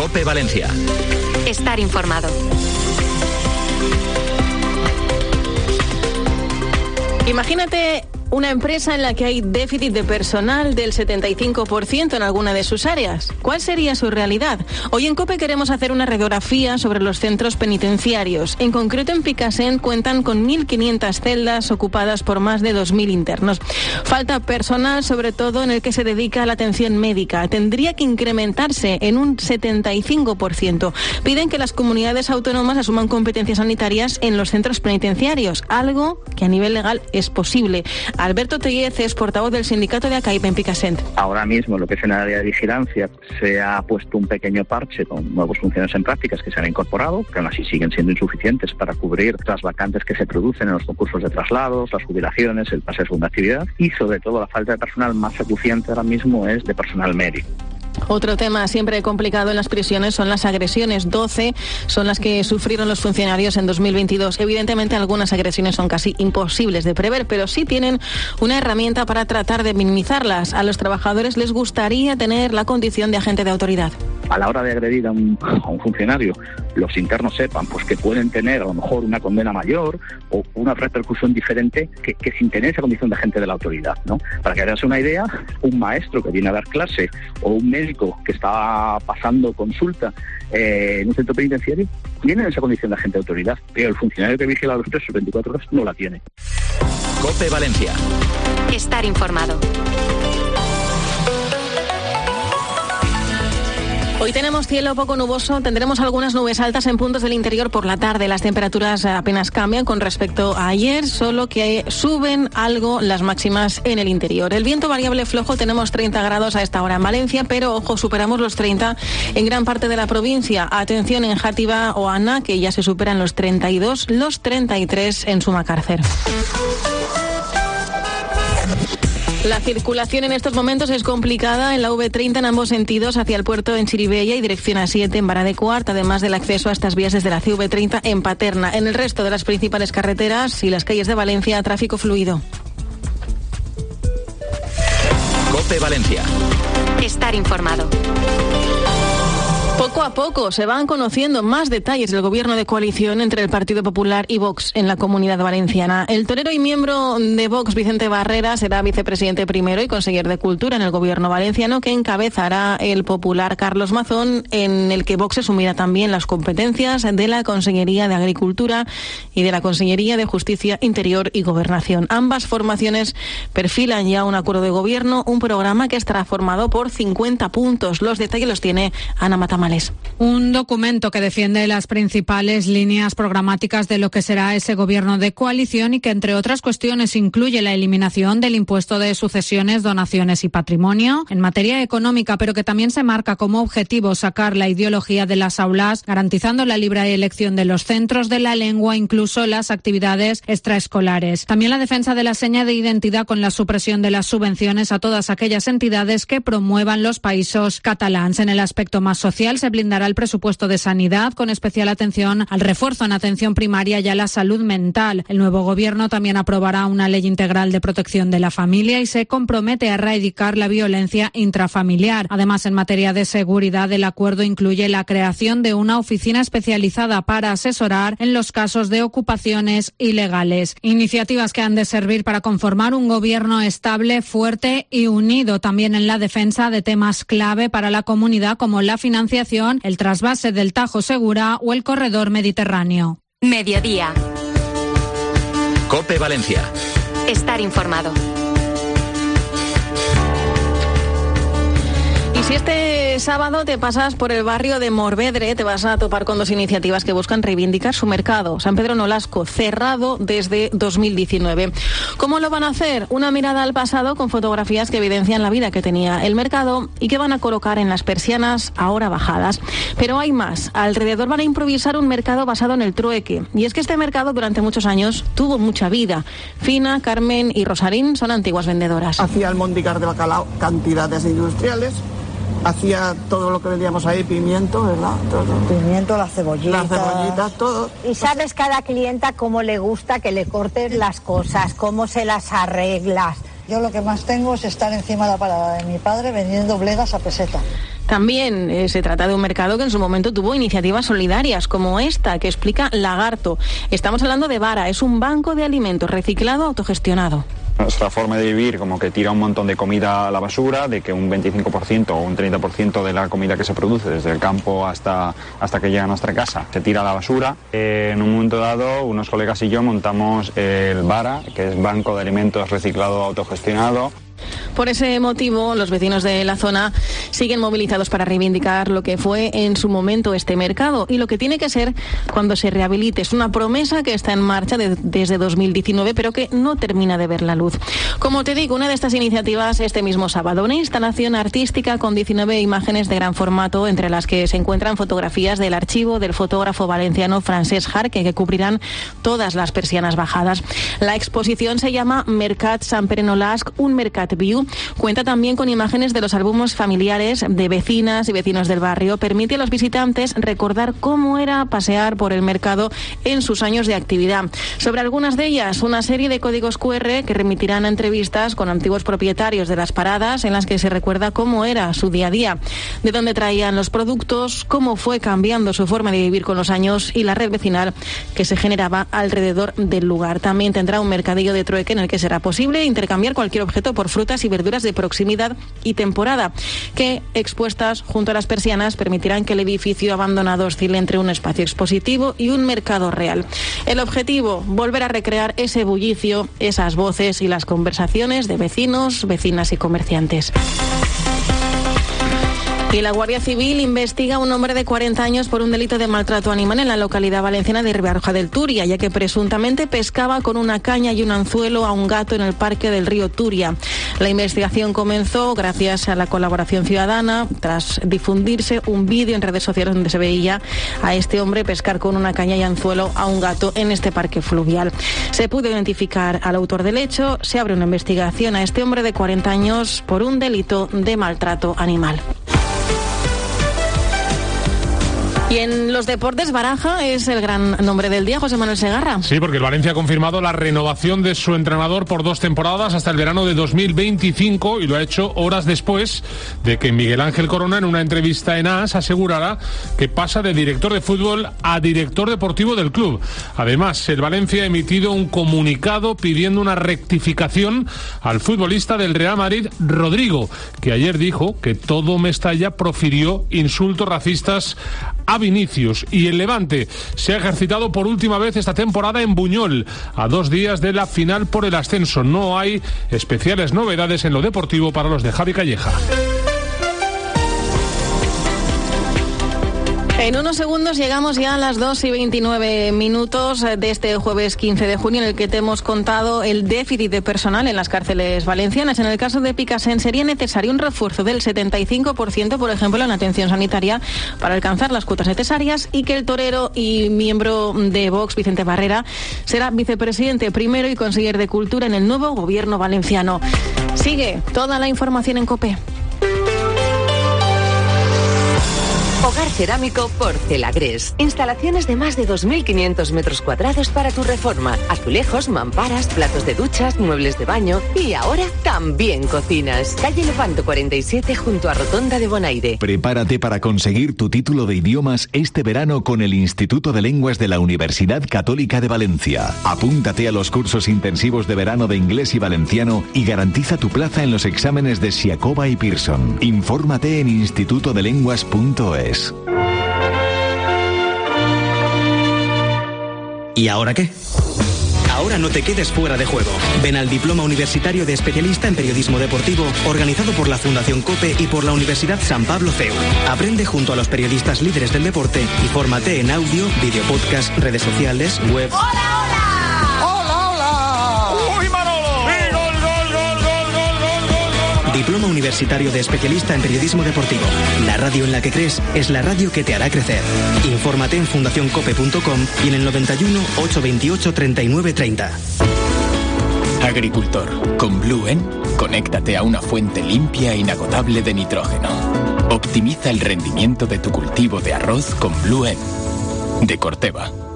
COPE Valencia. Estar informado. Imagínate una empresa en la que hay déficit de personal del 75% en alguna de sus áreas. ¿Cuál sería su realidad? Hoy en COPE queremos hacer una radiografía sobre los centros penitenciarios. En concreto, en Picassent cuentan con 1.500 celdas ocupadas por más de 2.000 internos. Falta personal, sobre todo en el que se dedica a la atención médica. Tendría que incrementarse en un 75%. Piden que las comunidades autónomas asuman competencias sanitarias en los centros penitenciarios, algo que a nivel legal es posible. Alberto Tellez es portavoz del sindicato de ACAIP en Picassent. Ahora mismo, lo que es en el área de vigilancia, se ha puesto un pequeño parche con nuevas funciones en prácticas que se han incorporado, que aún así siguen siendo insuficientes para cubrir las vacantes que se producen en los concursos de traslados, las jubilaciones, el pase de segunda actividad y, sobre todo, la falta de personal más acuciante ahora mismo es de personal médico. Otro tema siempre complicado en las prisiones son las agresiones. 12 son las que sufrieron los funcionarios en 2022. Evidentemente, algunas agresiones son casi imposibles de prever, pero sí tienen una herramienta para tratar de minimizarlas. A los trabajadores les gustaría tener la condición de agente de autoridad. A la hora de agredir a un funcionario, los internos sepan pues que pueden tener a lo mejor una condena mayor o una repercusión diferente que sin tener esa condición de agente de la autoridad, ¿no? Para que hagas una idea, un maestro que viene a dar clase o un médico que está pasando consulta en un centro penitenciario tiene esa condición de agente de autoridad, pero el funcionario que vigila a los presos 24 horas no la tiene. COPE Valencia. Estar informado. Hoy tenemos cielo poco nuboso, tendremos algunas nubes altas en puntos del interior por la tarde. Las temperaturas apenas cambian con respecto a ayer, solo que suben algo las máximas en el interior. El viento variable flojo, tenemos 30 grados a esta hora en Valencia, pero ojo, superamos los 30 en gran parte de la provincia. Atención en Játiva o Ana, que ya se superan los 32, los 33 en Sumacárcer. La circulación en estos momentos es complicada en la V30 en ambos sentidos hacia el puerto en Chirivella y dirección A7 en Vara de Quart, además del acceso a estas vías desde la CV30 en Paterna. En el resto de las principales carreteras y las calles de Valencia, tráfico fluido. COPE Valencia. Estar informado. Poco a poco se van conociendo más detalles del gobierno de coalición entre el Partido Popular y Vox en la Comunidad Valenciana. El torero y miembro de Vox, Vicente Barrera, será vicepresidente primero y conseller de Cultura en el gobierno valenciano, que encabezará el popular Carlos Mazón, en el que Vox asumirá también las competencias de la Consellería de Agricultura y de la Consellería de Justicia, Interior y Gobernación. Ambas formaciones perfilan ya un acuerdo de gobierno, un programa que estará formado por 50 puntos. Los detalles los tiene Ana Matamales. Un documento que defiende las principales líneas programáticas de lo que será ese gobierno de coalición y que, entre otras cuestiones, incluye la eliminación del impuesto de sucesiones, donaciones y patrimonio en materia económica, pero que también se marca como objetivo sacar la ideología de las aulas, garantizando la libre elección de los centros de la lengua, incluso las actividades extraescolares. También la defensa de la seña de identidad con la supresión de las subvenciones a todas aquellas entidades que promuevan los països catalans. En el aspecto más social, se blindará el presupuesto de sanidad con especial atención al refuerzo en atención primaria y a la salud mental. El nuevo gobierno también aprobará una ley integral de protección de la familia y se compromete a erradicar la violencia intrafamiliar. Además, en materia de seguridad, el acuerdo incluye la creación de una oficina especializada para asesorar en los casos de ocupaciones ilegales. Iniciativas que han de servir para conformar un gobierno estable, fuerte y unido, también en la defensa de temas clave para la comunidad como la financiación, el trasvase del Tajo Segura o el corredor mediterráneo. Mediodía. COPE Valencia. Estar informado. Y si este sábado te pasas por el barrio de Morvedre, te vas a topar con dos iniciativas que buscan reivindicar su mercado. San Pedro Nolasco, cerrado desde 2019. ¿Cómo lo van a hacer? Una mirada al pasado con fotografías que evidencian la vida que tenía el mercado y que van a colocar en las persianas ahora bajadas. Pero hay más. Alrededor van a improvisar un mercado basado en el trueque. Y es que este mercado durante muchos años tuvo mucha vida. Fina, Carmen y Rosarín son antiguas vendedoras. Hacía el mondicar de bacalao, cantidades industriales. Hacía todo lo que vendíamos ahí, pimiento, ¿verdad? Todo. Pimiento, las cebollitas, todo. Y sabes cada clienta cómo le gusta que le cortes las cosas, cómo se las arreglas. Yo lo que más tengo es estar encima de la parada de mi padre vendiendo bledas a peseta. También se trata de un mercado que en su momento tuvo iniciativas solidarias como esta que explica Lagarto. Estamos hablando de Vara, es un banco de alimentos reciclado autogestionado. Nuestra forma de vivir como que tira un montón de comida a la basura, de que un 25% o un 30% de la comida que se produce desde el campo hasta que llega a nuestra casa se tira a la basura. En un momento dado, unos colegas y yo montamos el Vara, que es Banco de Alimentos Reciclado Autogestionado. Por ese motivo, los vecinos de la zona siguen movilizados para reivindicar lo que fue en su momento este mercado y lo que tiene que ser cuando se rehabilite. Es una promesa que está en marcha desde 2019, pero que no termina de ver la luz. Como te digo, una de estas iniciativas este mismo sábado, una instalación artística con 19 imágenes de gran formato, entre las que se encuentran fotografías del archivo del fotógrafo valenciano Francesc Jarque, que cubrirán todas las persianas bajadas. La exposición se llama Mercat Sant Pere Nolasc, un Mercat Viu. Cuenta también con imágenes de los álbumes familiares de vecinas y vecinos del barrio. Permite a los visitantes recordar cómo era pasear por el mercado en sus años de actividad. Sobre algunas de ellas, una serie de códigos QR que remitirán a entrevistas con antiguos propietarios de las paradas en las que se recuerda cómo era su día a día, de dónde traían los productos, cómo fue cambiando su forma de vivir con los años y la red vecinal que se generaba alrededor del lugar. También tendrá un mercadillo de trueque en el que será posible intercambiar cualquier objeto por frutas y verduras de proximidad y temporada, que expuestas junto a las persianas permitirán que el edificio abandonado oscile entre un espacio expositivo y un mercado real. El objetivo, volver a recrear ese bullicio, esas voces y las conversaciones de vecinos, vecinas y comerciantes. Y la Guardia Civil investiga a un hombre de 40 años por un delito de maltrato animal en la localidad valenciana de Ribarroja del Turia, ya que presuntamente pescaba con una caña y un anzuelo a un gato en el parque del río Turia. La investigación comenzó gracias a la colaboración ciudadana, tras difundirse un vídeo en redes sociales donde se veía a este hombre pescar con una caña y anzuelo a un gato en este parque fluvial. Se pudo identificar al autor del hecho, se abre una investigación a este hombre de 40 años por un delito de maltrato animal. Y en los deportes, Baraja es el gran nombre del día, José Manuel Segarra. Sí, porque el Valencia ha confirmado la renovación de su entrenador por 2 temporadas hasta el verano de 2025 y lo ha hecho horas después de que Miguel Ángel Corona, en una entrevista en AS, asegurara que pasa de director de fútbol a director deportivo del club. Además, el Valencia ha emitido un comunicado pidiendo una rectificación al futbolista del Real Madrid, Rodrigo, que ayer dijo que todo Mestalla profirió insultos racistas a Vinicius. Y el Levante se ha ejercitado por última vez esta temporada en Buñol, a 2 días de la final por el ascenso. No hay especiales novedades en lo deportivo para los de Javi Calleja. En unos segundos llegamos ya a las 2:29 de este jueves 15 de junio, en el que te hemos contado el déficit de personal en las cárceles valencianas. En el caso de Picasen sería necesario un refuerzo del 75%, por ejemplo, en atención sanitaria para alcanzar las cuotas necesarias, y que el torero y miembro de Vox, Vicente Barrera, será vicepresidente primero y conseller de Cultura en el nuevo gobierno valenciano. Sigue toda la información en COPE. Hogar cerámico Porcelagres. Instalaciones de más de 2.500 metros cuadrados para tu reforma. Azulejos, mamparas, platos de duchas, muebles de baño y ahora también cocinas. Calle Lepanto 47 junto a Rotonda de Bonaire. Prepárate para conseguir tu título de idiomas este verano con el Instituto de Lenguas de la Universidad Católica de Valencia. Apúntate a los cursos intensivos de verano de inglés y valenciano y garantiza tu plaza en los exámenes de Siacoba y Pearson. Infórmate en institutodelenguas.es. ¿Y ahora qué? Ahora no te quedes fuera de juego. Ven al Diploma Universitario de Especialista en Periodismo Deportivo, organizado por la Fundación COPE y por la Universidad San Pablo CEU. Aprende junto a los periodistas líderes del deporte y fórmate en audio, video podcast, redes sociales, web. ¡Hola, hola! ¡Hola, hola! ¡Uy, Manolo! ¡Sí, gol! Diploma Universitario de Especialista en Periodismo Deportivo. La radio en la que crees es la radio que te hará crecer. Infórmate en fundacioncope.com y en el 91 828 3930. Agricultor. Con Blue N, conéctate a una fuente limpia e inagotable de nitrógeno. Optimiza el rendimiento de tu cultivo de arroz con Blue N. De Corteva.